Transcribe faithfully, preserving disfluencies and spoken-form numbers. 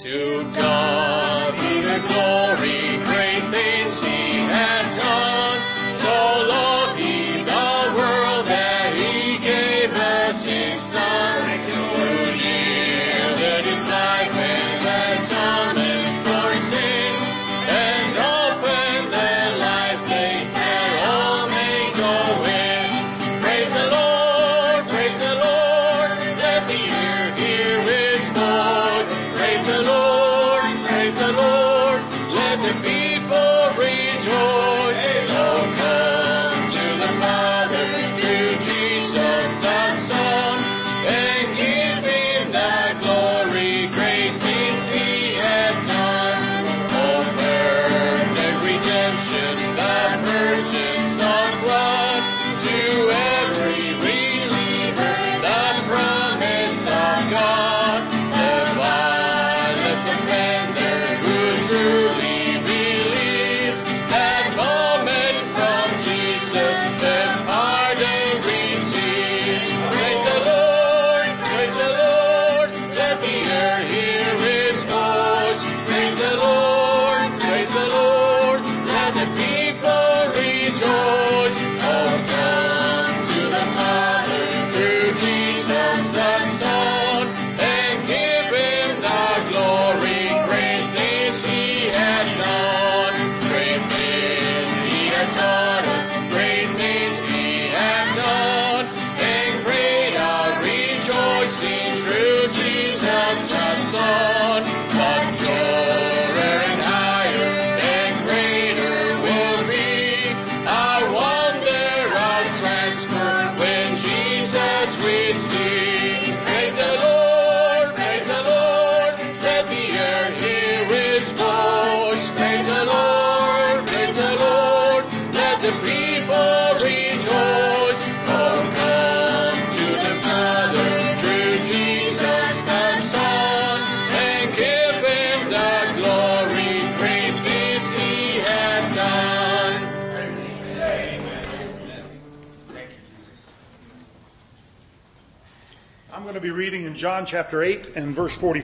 To God be the glory, great things he hath done. So loved he the world that he gave us his Son, who yielded his life and atonement for sin, and opened the life gate that all may go in. Praise the Lord, praise the Lord, let the earth hear his voice. Praise the Lord, praise the Lord, let the people rejoice. Oh, come to the Father through Jesus the Son, and give him the glory, great things he hath done. Oh, perfect redemption, the purchase of blood, to every believer, the promise of God. The vilest offender who truly believes, that moment from Jesus the pardon receives. Praise the Lord, praise the Lord, let the earth hear his voice. Praise the Lord, praise the Lord, let the people rejoice. Oh, come to the Father through Jesus the Son, and give him the glory, great things he hath done. Great things he hath taught us, great things he hath done, and great our rejoicing through Jesus the Son. But purer and higher and greater will be our wonder of transfer when Jesus we see. Praise the Lord, praise the Lord, let the earth hear his voice. Praise the Lord, praise the Lord, let the people rejoice. Oh, come to the Father through Jesus the Son, and give him the glory, great things he hath done. I'm going to be reading in John chapter eight and verse forty.